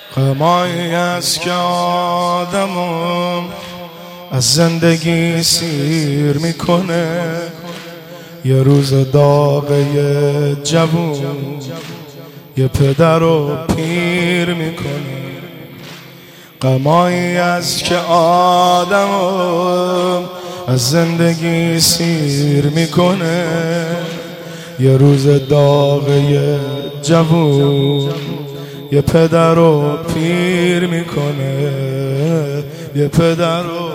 غمایی است که آدمو از زندگی سیر میکنه، یه روز داغه جوون یه پدر رو پیر میکنه. غمایی است که آدمو از زندگی سیر میکنه، یه روز داغه جوون یه پدر رو پیر میکنه، یه پدر رو.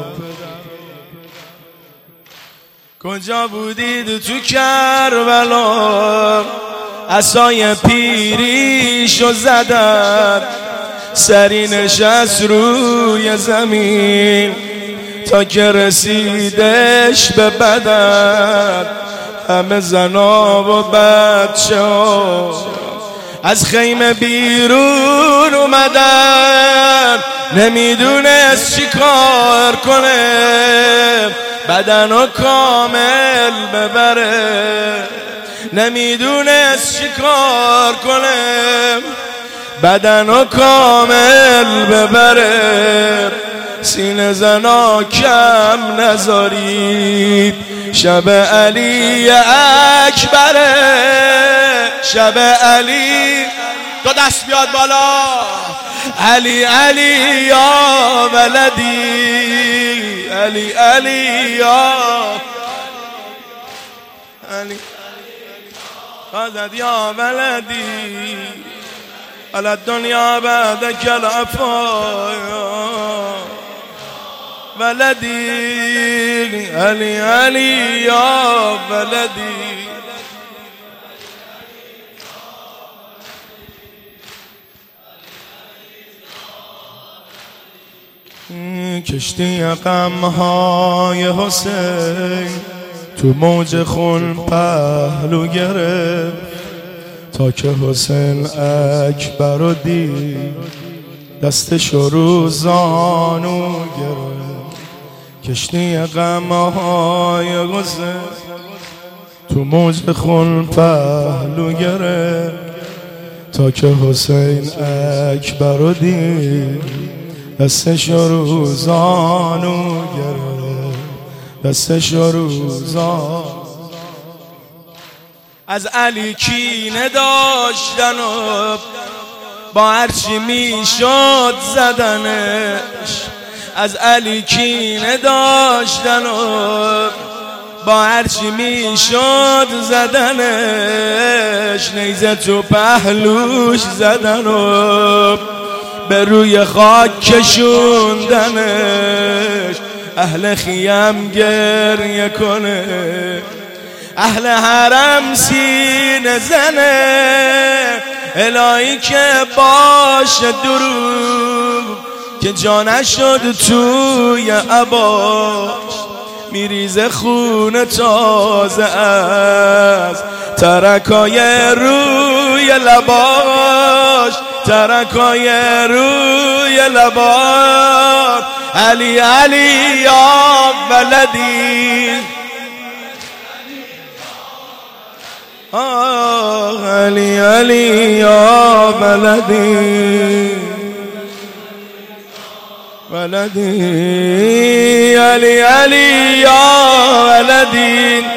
کجا بودید تو کربلا؟ عصای پیریشو زدن، سری نشست روی زمین تا که رسیدش به بدن. همه زنا و بچه ها از خیمه بیرون اومدن، نمیدونست چی کار کنه بدنو کامل ببره، نمیدونست چی کار کنه بدنو کامل ببره. سینه زنا کم نذارید، شب علی اکبره، شب علی. دو دست بیاد بالا. علی علی یا ولدی، علی علی یا علی خذت یا ولدی على الدنيا بعدك العفايا ولدي، علي علي يا ولدي. کشتی غمهای حسین تو موج خون پهلو گرفت، تا که حسین اکبر رو دید دستشو رو زانو گرفت. کشتی غمهای حسین تو موج خون پهلو گرفت، تا که حسین اکبر رو دید دستشو رو زانو گرفت، دستشو رو زانو. از علی کینه داشتن و با هرچی میشد زدنش، از علی کینه داشتن و با هرچی میشد زدنش، نیزه تو پهلوش زدن و به روی خاک کشوندنش. اهل خیم گریه کنه، اهل حرم سینه زنه، الهی که باشه دروغ که جا نشد توی عباش. میریزه خون تازه از ترکای روی لباش، ترکای روی لباش. علی علی یا ولدی، علی علی یا ولدی، ولدی علی علی یا ولدی.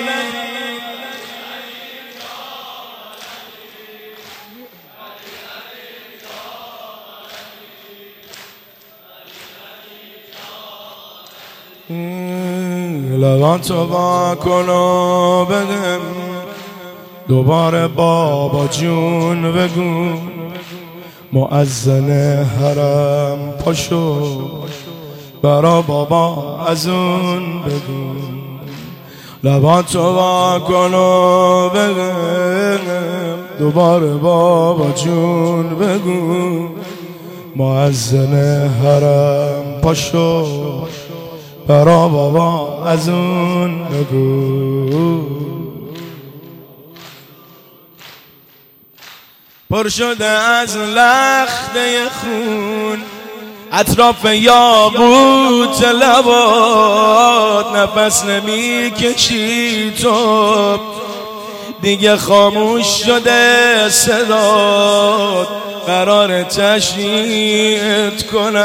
لباتو با کنو بدم، دوباره بابا جون بگو، مؤذن حرم پاشو برا بابا از اون بگو. لباتو وا کن و بگم، دوباره بابا جون بگو، مؤذن حرم پاشو برا بابا از اون بگو. پر شده از لخته خون اطراف یاقوت لبات، نفس نمیکشی تو دیگه خاموش شده صدات، قرار تشریعت کنم.